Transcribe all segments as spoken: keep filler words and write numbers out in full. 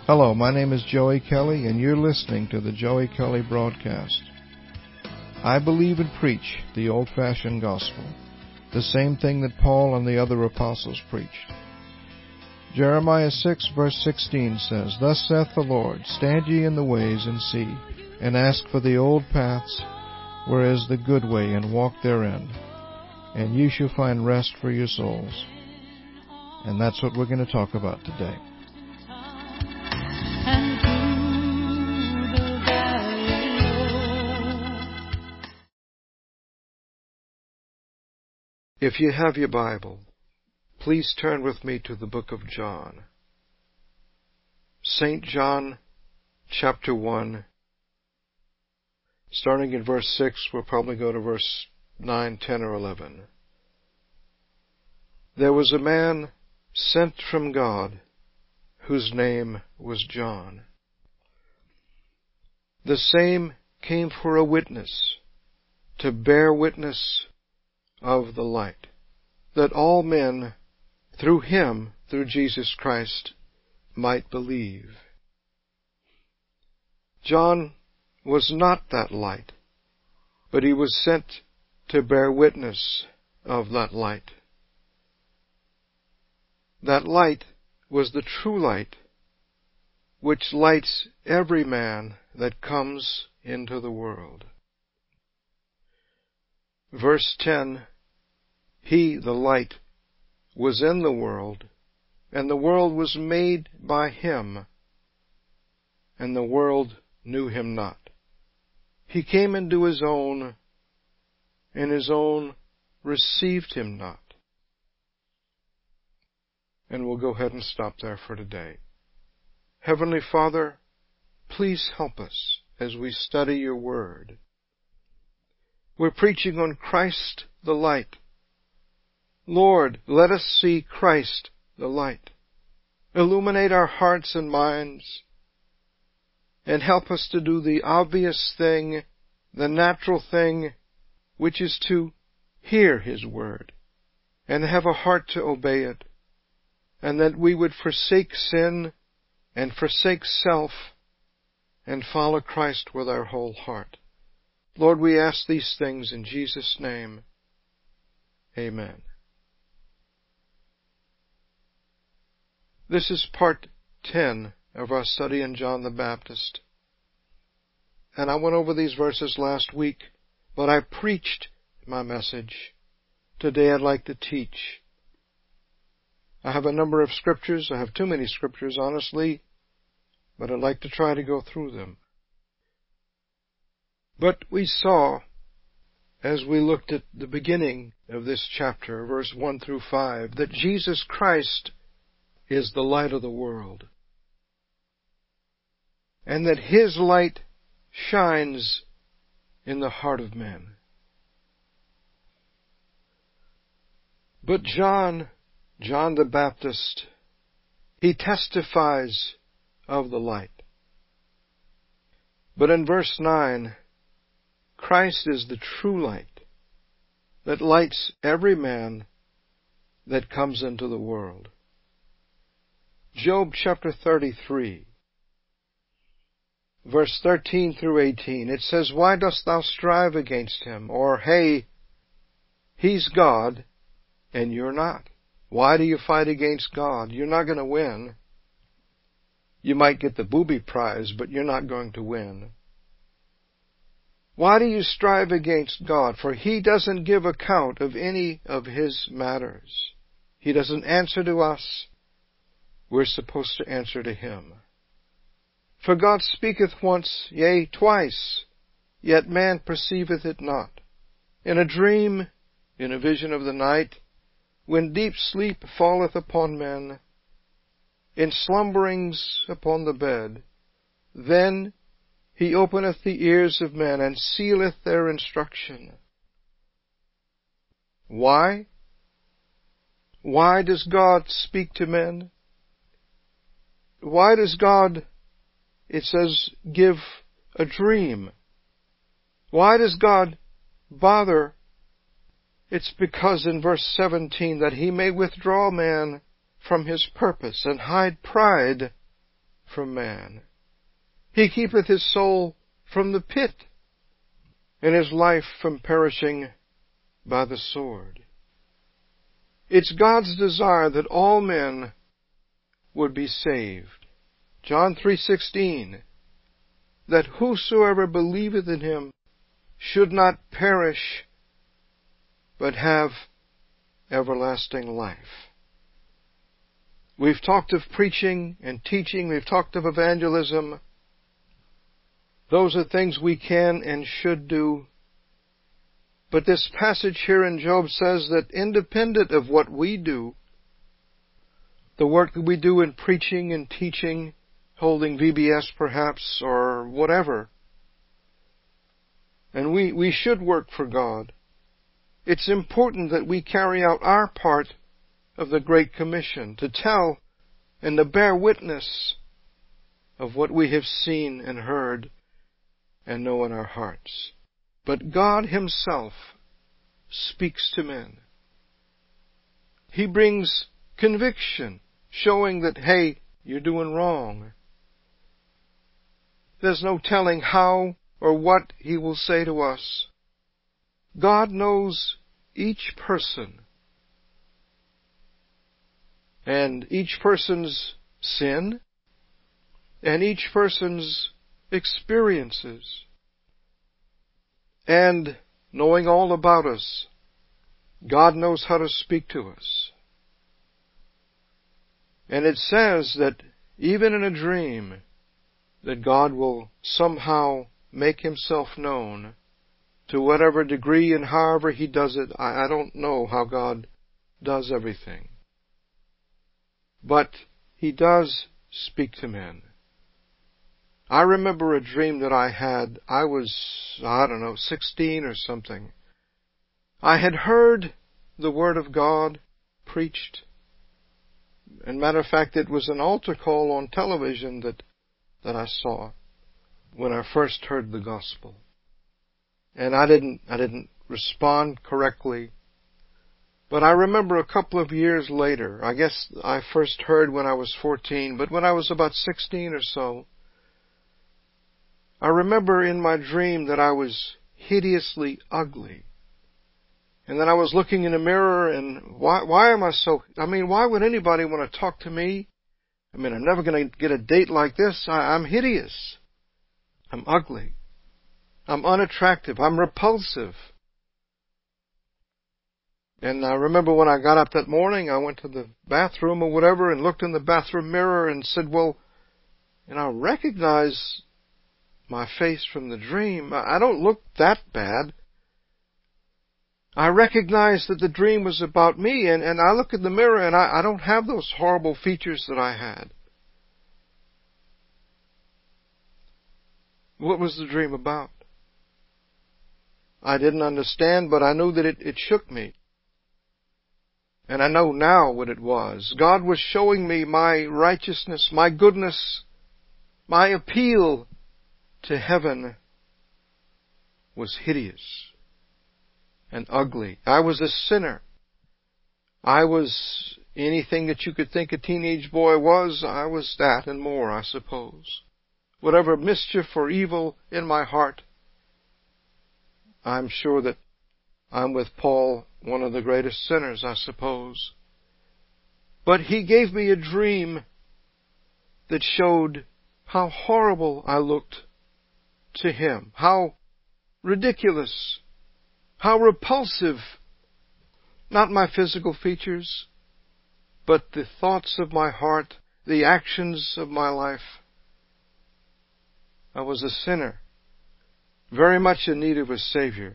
Hello, my name is Joey Kelly, and you're listening to the Joey Kelly Broadcast. I believe and preach the old-fashioned gospel, the same thing that Paul and the other apostles preached. Jeremiah six, verse sixteen says, Thus saith the Lord, Stand ye in the ways, and see, and ask for the old paths, where is the good way, and walk therein, and ye shall find rest for your souls. And that's what we're going to talk about today. If you have your Bible, please turn with me to the book of John. Saint John, chapter one, starting in verse six, we'll probably go to verse nine, ten, or eleven. There was a man sent from God, whose name was John. The same came for a witness, to bear witness of the light, that all men through him, through Jesus Christ, might believe. John was not that light, but he was sent to bear witness of that light. That light was the true light, which lights every man that comes into the world. Verse ten, He, the light, was in the world, and the world was made by him, and the world knew him not. He came into his own, and his own received him not. And we'll go ahead and stop there for today. Heavenly Father, please help us as we study your word. We're preaching on Christ the light. Lord, let us see Christ the light. Illuminate our hearts and minds, and help us to do the obvious thing, the natural thing, which is to hear his word and have a heart to obey it, and that we would forsake sin and forsake self and follow Christ with our whole heart. Lord, we ask these things in Jesus' name. Amen. This is part ten of our study in John the Baptist. And I went over these verses last week, but I preached my message. Today I'd like to teach. I have a number of scriptures. I have too many scriptures, honestly, but I'd like to try to go through them. But we saw, as we looked at the beginning of this chapter, verse one through five, that Jesus Christ is the light of the world, and that his light shines in the heart of men. But John, John the Baptist, he testifies of the light. But in verse nine, Christ is the true light that lights every man that comes into the world. Job chapter thirty-three, verse thirteen through eighteen, it says, Why dost thou strive against him? Or, hey, he's God, and you're not. Why do you fight against God? You're not going to win. You might get the booby prize, but you're not going to win. Why do you strive against God? For he doesn't give account of any of his matters. He doesn't answer to us. We're supposed to answer to him. For God speaketh once, yea, twice, yet man perceiveth it not. In a dream, in a vision of the night, when deep sleep falleth upon men, in slumberings upon the bed, then he openeth the ears of men, and sealeth their instruction. Why? Why does God speak to men? Why does God, it says, give a dream? Why does God bother? It's because in verse seventeen that he may withdraw man from his purpose and hide pride from man. He keepeth his soul from the pit, and his life from perishing by the sword. It's God's desire that all men would be saved. John three sixteen, that whosoever believeth in him should not perish, but have everlasting life. We've talked of preaching and teaching. We've talked of evangelism. Those are things we can and should do. But this passage here in Job says that independent of what we do, the work that we do in preaching and teaching, holding V B S perhaps, or whatever, and we, we should work for God, it's important that we carry out our part of the Great Commission, to tell and to bear witness of what we have seen and heard and know in our hearts. But God Himself speaks to men. He brings conviction, showing that, hey, you're doing wrong. There's no telling how or what He will say to us. God knows each person and each person's sin and each person's experiences. And knowing all about us, God knows how to speak to us. And it says that even in a dream, that God will somehow make Himself known to whatever degree and however He does it. I, I don't know how God does everything. But He does speak to men. I remember a dream that I had. I was, I don't know, sixteen or something. I had heard the Word of God preached. And matter of fact, it was an altar call on television that, that I saw when I first heard the gospel. And I didn't, I didn't respond correctly. But I remember a couple of years later, I guess I first heard when I was fourteen, but when I was about sixteen or so, I remember in my dream that I was hideously ugly. And then I was looking in the mirror and why, why am I so, I mean, why would anybody want to talk to me? I mean, I'm never going to get a date like this. I, I'm hideous. I'm ugly. I'm unattractive. I'm repulsive. And I remember when I got up that morning, I went to the bathroom or whatever and looked in the bathroom mirror and said, well, and I recognize my face from the dream. I don't look that bad. I recognize that the dream was about me, and, and I look in the mirror and I, I don't have those horrible features that I had. What was the dream about? I didn't understand, but I knew that it, it shook me. And I know now what it was. God was showing me my righteousness, my goodness, my appeal to heaven was hideous and ugly. I was a sinner. I was anything that you could think a teenage boy was. I was that and more, I suppose. Whatever mischief or evil in my heart, I'm sure that I'm with Paul, one of the greatest sinners, I suppose. But he gave me a dream that showed how horrible I looked to him, how ridiculous, how repulsive, not my physical features, but the thoughts of my heart, the actions of my life. I was a sinner, very much in need of a Savior.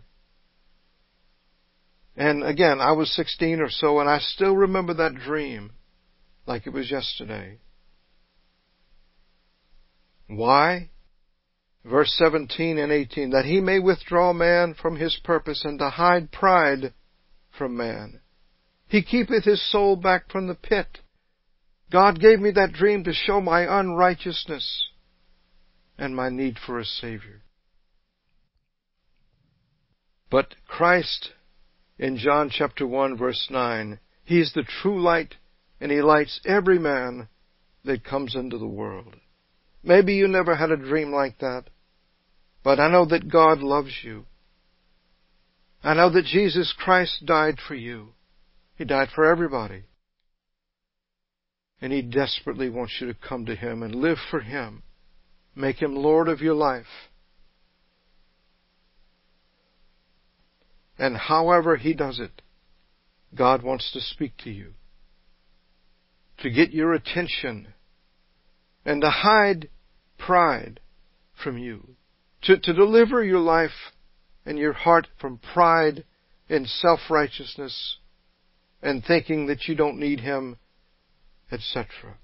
And again, I was sixteen or so, and I still remember that dream like it was yesterday. Why? Verse seventeen and eighteen, that He may withdraw man from his purpose and to hide pride from man. He keepeth his soul back from the pit. God gave me that dream to show my unrighteousness and my need for a Savior. But Christ, in John chapter one verse nine, He is the true light, and He lights every man that comes into the world. Maybe you never had a dream like that. But I know that God loves you. I know that Jesus Christ died for you. He died for everybody. And He desperately wants you to come to Him and live for Him. Make Him Lord of your life. And however He does it, God wants to speak to you, to get your attention, and to hide pride from you, to, to deliver your life and your heart from pride and self-righteousness and thinking that you don't need Him, et cetera.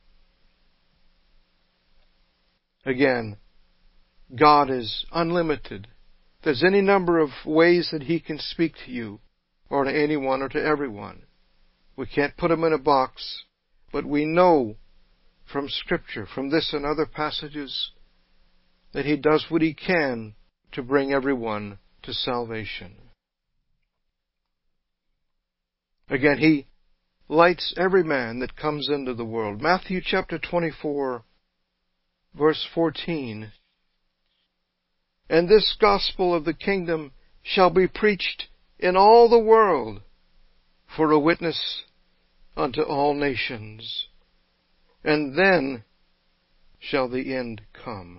Again, God is unlimited. There's any number of ways that He can speak to you, or to anyone, or to everyone. We can't put Him in a box, but we know from Scripture, from this and other passages, that He does what He can to bring everyone to salvation. Again, He lights every man that comes into the world. Matthew chapter twenty-four, verse fourteen. And this gospel of the kingdom shall be preached in all the world for a witness unto all nations. And then shall the end come.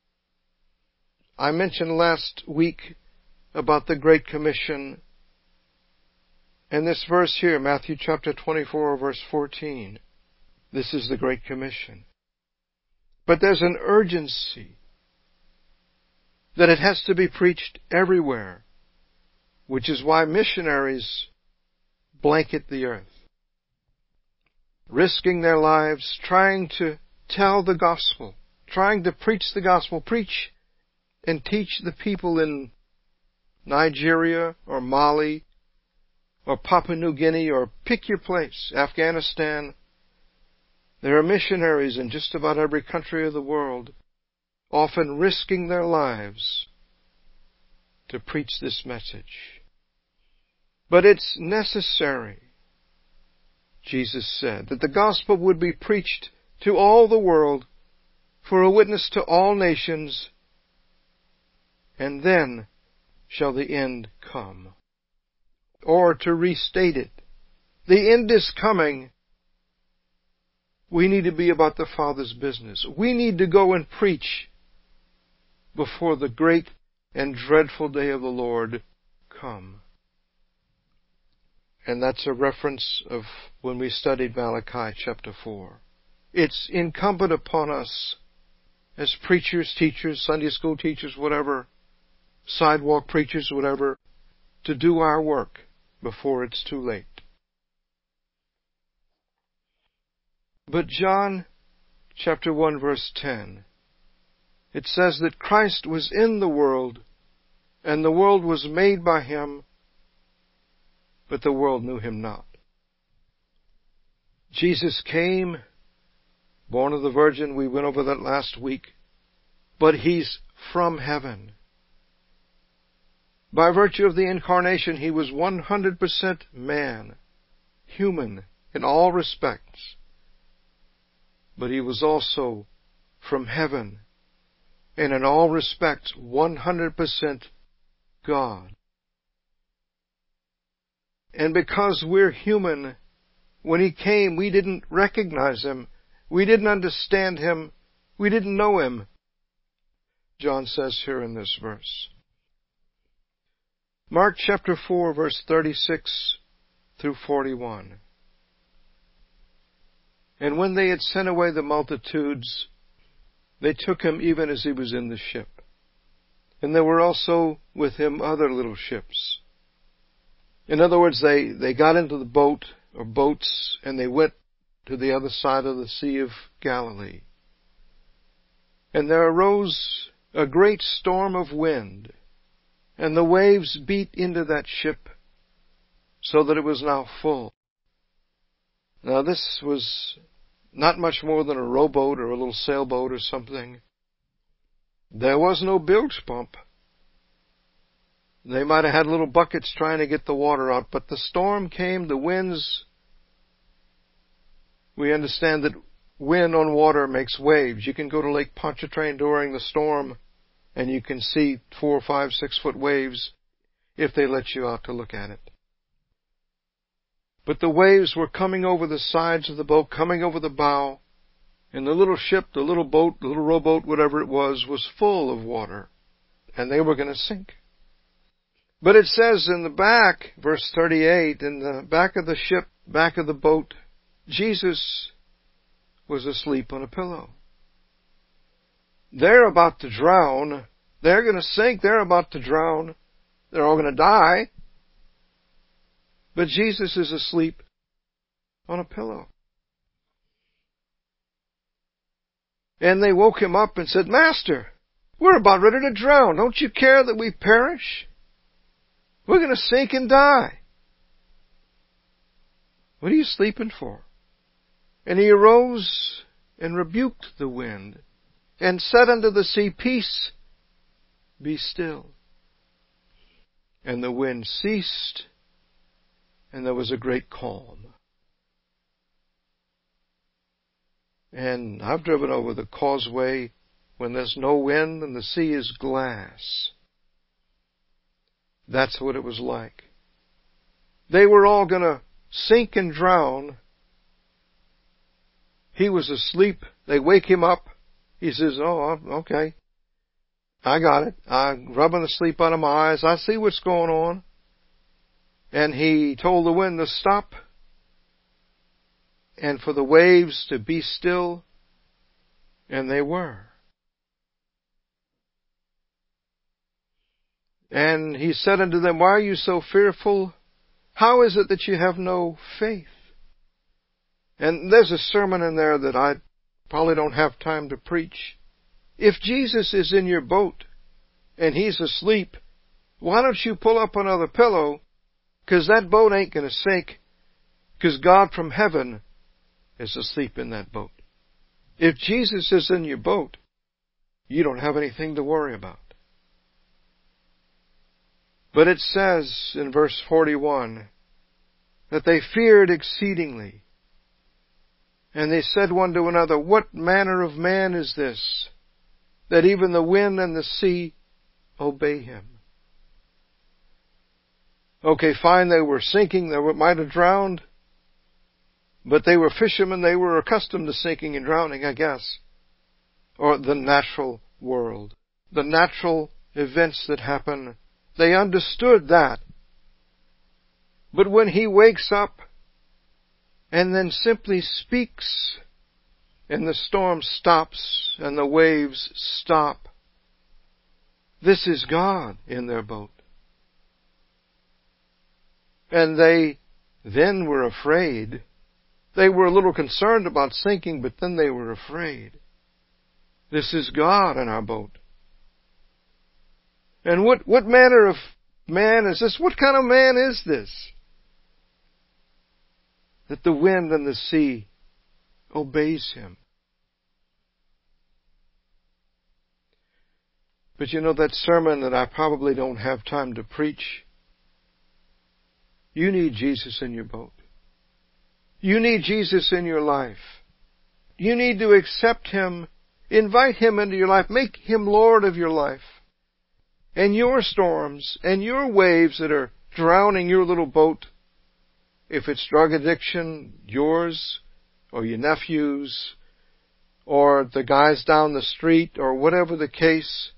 I mentioned last week about the Great Commission. And this verse here, Matthew chapter twenty-four, verse fourteen. This is the Great Commission. But there's an urgency that it has to be preached everywhere, which is why missionaries blanket the earth, risking their lives, trying to tell the gospel, trying to preach the gospel, preach and teach the people in Nigeria or Mali or Papua New Guinea, or pick your place, Afghanistan. There are missionaries in just about every country of the world, often risking their lives to preach this message. But it's necessary, Jesus said, that the gospel would be preached to all the world for a witness to all nations, and then shall the end come. Or to restate it, the end is coming. We need to be about the Father's business. We need to go and preach before the great and dreadful day of the Lord come. And that's a reference of when we studied Malachi chapter four. It's incumbent upon us as preachers, teachers, Sunday school teachers, whatever, sidewalk preachers, whatever, to do our work before it's too late. But John chapter one verse ten, it says that Christ was in the world, and the world was made by Him, but the world knew Him not. Jesus came, born of the Virgin, we went over that last week, but He's from heaven. By virtue of the incarnation, He was one hundred percent man, human in all respects. But He was also from heaven, and in all respects, one hundred percent God. And because we're human, when He came, we didn't recognize Him. We didn't understand Him. We didn't know Him. John says here in this verse. Mark chapter four, verse thirty-six through forty-one. And when they had sent away the multitudes, they took Him even as He was in the ship. And there were also with Him other little ships. In other words, they, they got into the boat or boats and they went to the other side of the Sea of Galilee. And there arose a great storm of wind, and the waves beat into that ship so that it was now full. Now this was not much more than a rowboat or a little sailboat or something. There was no bilge pump. They might have had little buckets trying to get the water out, but the storm came, the winds. We understand that wind on water makes waves. You can go to Lake Pontchartrain during the storm and you can see four, five, six foot waves if they let you out to look at it. But the waves were coming over the sides of the boat, coming over the bow, and the little ship, the little boat, the little rowboat, whatever it was, was full of water, and they were going to sink. But it says in the back, verse thirty-eight, in the back of the ship, back of the boat, Jesus was asleep on a pillow. They're about to drown. They're going to sink. They're about to drown. They're all going to die. But Jesus is asleep on a pillow. And they woke him up and said, Master, we're about ready to drown. Don't you care that we perish? We're going to sink and die. What are you sleeping for? And he arose and rebuked the wind and said unto the sea, Peace, be still. And the wind ceased, and there was a great calm. And I've driven over the causeway when there's no wind and the sea is glass. That's what it was like. They were all going to sink and drown. He was asleep. They wake him up. He says, oh, okay. I got it. I'm rubbing the sleep out of my eyes. I see what's going on. And he told the wind to stop and for the waves to be still. And they were. And he said unto them, Why are you so fearful? How is it that you have no faith? And there's a sermon in there that I probably don't have time to preach. If Jesus is in your boat and he's asleep, why don't you pull up another pillow? Because that boat ain't going to sink, because God from heaven is asleep in that boat. If Jesus is in your boat, you don't have anything to worry about. But it says in verse forty-one that they feared exceedingly. And they said one to another, What manner of man is this, that even the wind and the sea obey him? Okay, fine, they were sinking, they might have drowned, but they were fishermen, they were accustomed to sinking and drowning, I guess. Or the natural world, the natural events that happen. They understood that. But when he wakes up and then simply speaks, and the storm stops and the waves stop, this is God in their boat. And they then were afraid. They were a little concerned about sinking, but then they were afraid. This is God in our boat. And what, what manner of man is this? What kind of man is this? That the wind and the sea obeys him. But you know, that sermon that I probably don't have time to preach, you need Jesus in your boat. You need Jesus in your life. You need to accept him, invite him into your life, make him Lord of your life. And your storms and your waves that are drowning your little boat, if it's drug addiction, yours, or your nephew's, or the guys down the street, or whatever the case,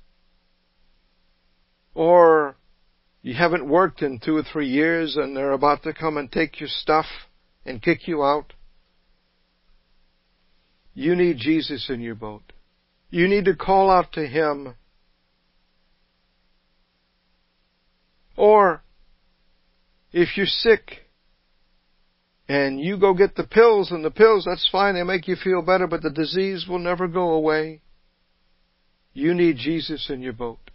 or you haven't worked in two or three years and they're about to come and take your stuff and kick you out. You need Jesus in your boat. You need to call out to him. Or if you're sick and you go get the pills, and the pills, that's fine, they make you feel better, but the disease will never go away. You need Jesus in your boat.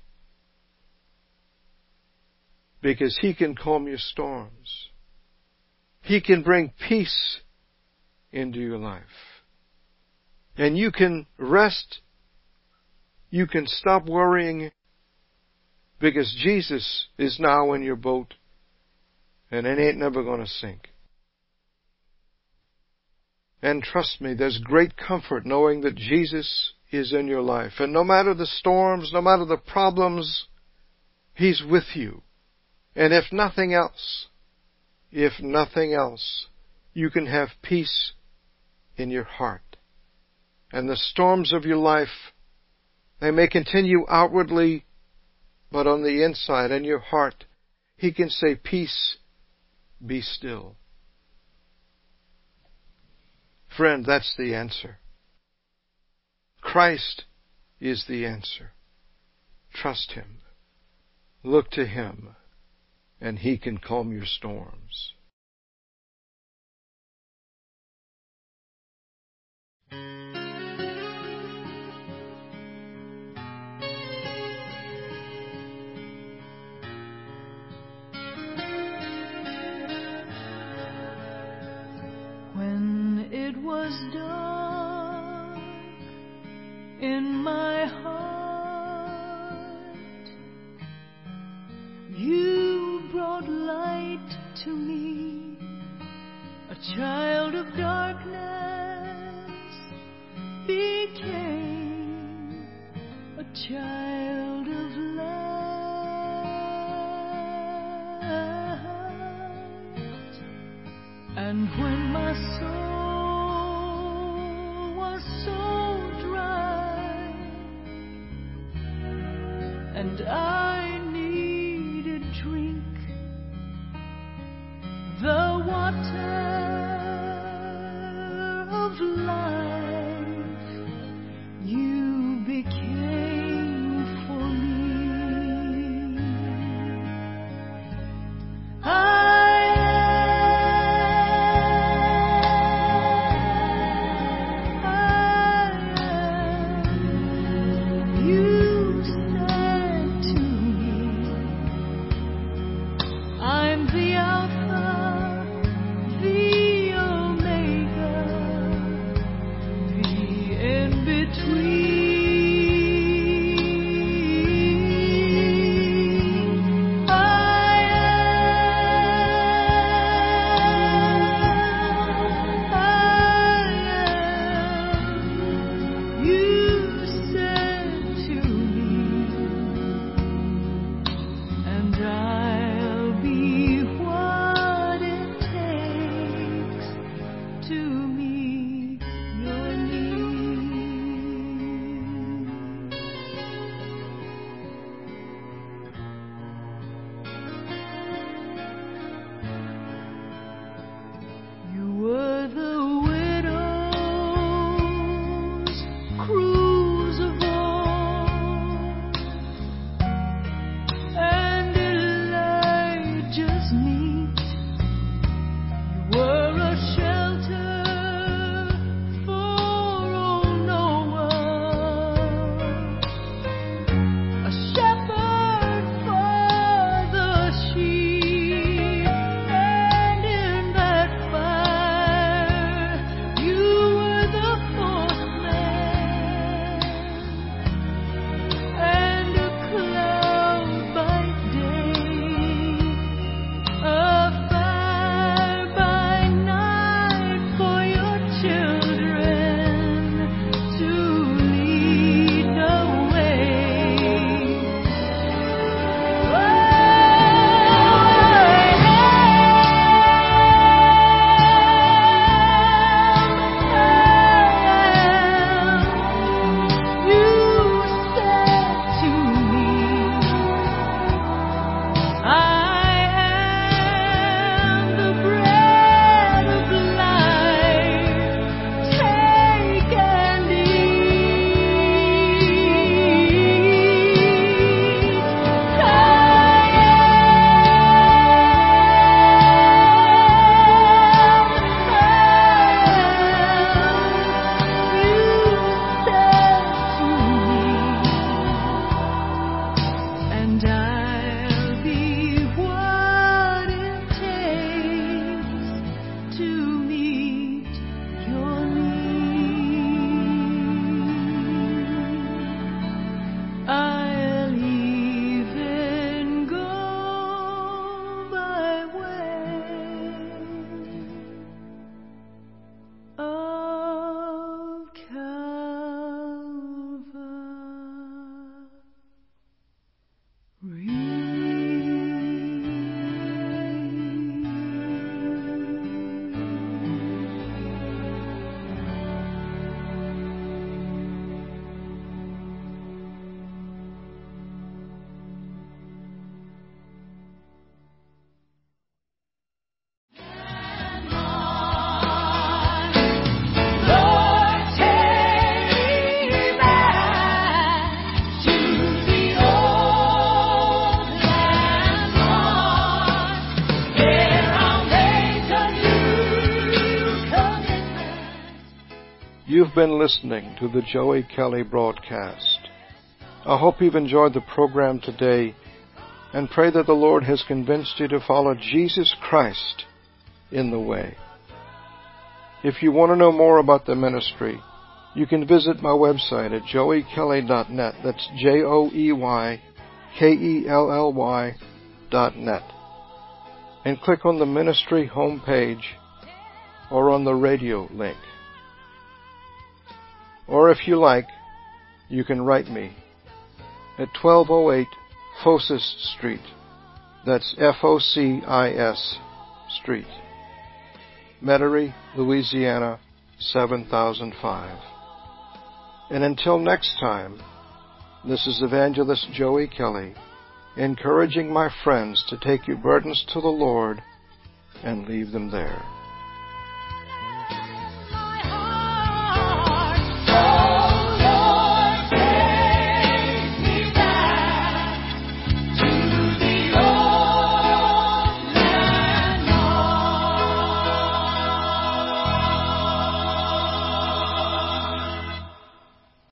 Because he can calm your storms. He can bring peace into your life. And you can rest. You can stop worrying, because Jesus is now in your boat, and it ain't never going to sink. And trust me, there's great comfort knowing that Jesus is in your life. And no matter the storms, no matter the problems, He's with you. And if nothing else, if nothing else, you can have peace in your heart. And the storms of your life, they may continue outwardly, but on the inside, in your heart, He can say, peace, be still. Friend, that's the answer. Christ is the answer. Trust Him. Look to Him, and He can calm your storms. When it was dark in my heart, You brought light to me, a child of darkness became a child of light. And when my soul was so dry, and I needed drink, the water of life, You became for me. I I'm the Alpha, the you've been listening to the Joey Kelly broadcast. I hope you've enjoyed the program today and pray that the Lord has convinced you to follow Jesus Christ in the way. If you want to know more about the ministry, you can visit my website at joey kelly dot net. That's J O E Y K E L L Y dot net. And click on the ministry homepage or on the radio link. Or if you like, you can write me at twelve oh eight Focis Street. That's F O C I S Street, Metairie, Louisiana, seven thousand five. And until next time, this is Evangelist Joey Kelly, encouraging my friends to take your burdens to the Lord and leave them there.